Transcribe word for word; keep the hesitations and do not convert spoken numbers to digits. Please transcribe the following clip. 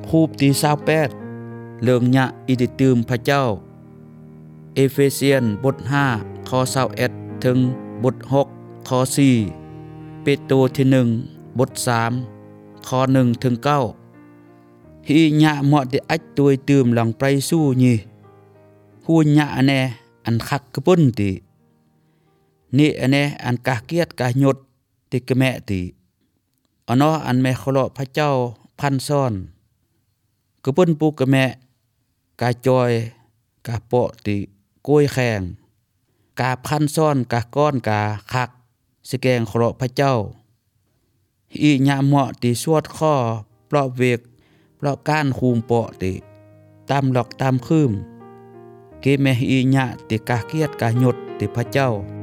คูบที่ยี่สิบแปดเรื่องยะอิติตืมพระเจ้าเอเฟเซียนบทห้าข้อยี่สิบเอ็ดถึงบทหกข้อสี่เปโตรที่หนึ่งบทสามข้อหนึ่งถึงเก้าฮีญะเหมาะที่อัจตัวยตืมหลังไปสู้นี่หูญะแน่อันคักกระปุ่นตินี่อันแน่อันกะเกียดกะหยดติกะแม่ติอันนออันแม่เคารพพระเจ้าพันซ่อนกระปุ่นปูกะแม่กะจอยกะเปาะติกล้วยแข็งกะพันซ่อนกะก้อนกะคักสแกงเคารพพระเจ้าอีญะเหมาะติสวดข้อเปราะเวกเปราะก้านคูมเปาะติตามหลอกตามคืมเกแม่อีญะติกะเกียดกะหยดติพระเจ้า